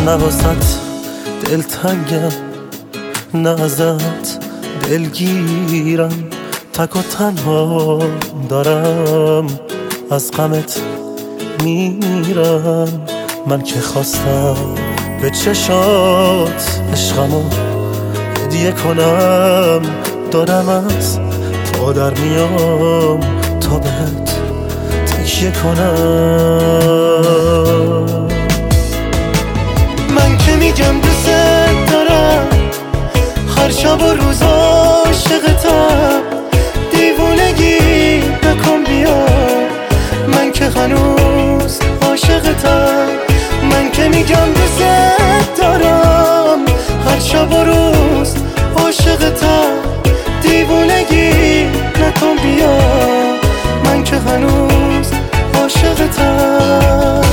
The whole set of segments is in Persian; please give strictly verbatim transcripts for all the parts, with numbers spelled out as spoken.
نه واسط دلتنگم، نه ازت دلگیرم، تک و تنها دارم از غمت میرم. من که خواستم به چشات عشقمو هدیه کنم، دارم از تو در میام تا بهت تکیه کنم. من که میگم دوست دارم، هر شب و روز عاشقتم، دیوونگی نکن بیا، من که هنوز عاشقتم. من که میگم دوست دارم، هر شب و روز عاشقتم، دیوونگی نکن بیا، من که هنوز عاشقتم.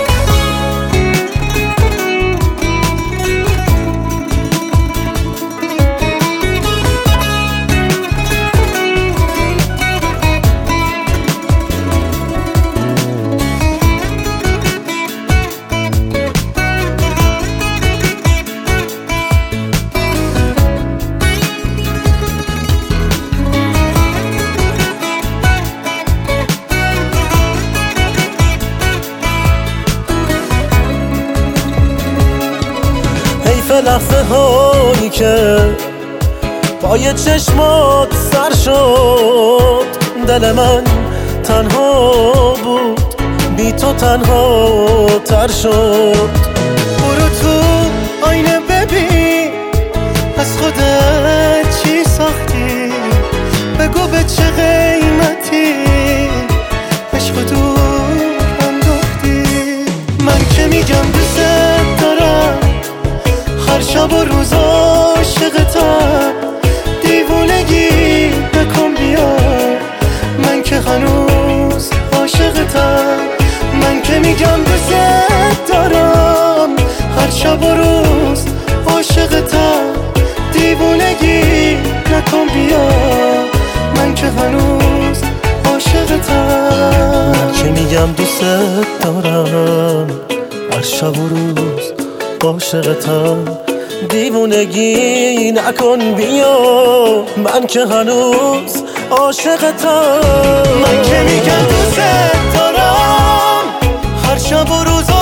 لحظه هایی که پای چشمات سر شد، دل من تنها بود، بی تو تنها تر شد. برو تو آینه ببین از خودت چی ساختی، بگو به چه قیمتی عشق دور انداختی. من که میگم دوست دارم، هر شب و روز عاشقتم، دیوونگی نکن بیا، من که هنوز عاشقتم. من که میگم دوست دارم، هر شب و روز عاشقتم، دیوونگی نکن بیا، من که هنوز عاشقتم. من که میگم دوست دارم، هر شب و روز عاشقتم، دیوونگی نکن بیا، من که هنوز عاشقتم. من که میگم دوست دارم، هر شب و روز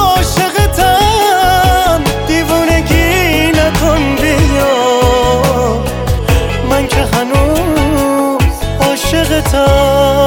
عاشقتم، دیوونگی نکن بیا، من که هنوز عاشقتم.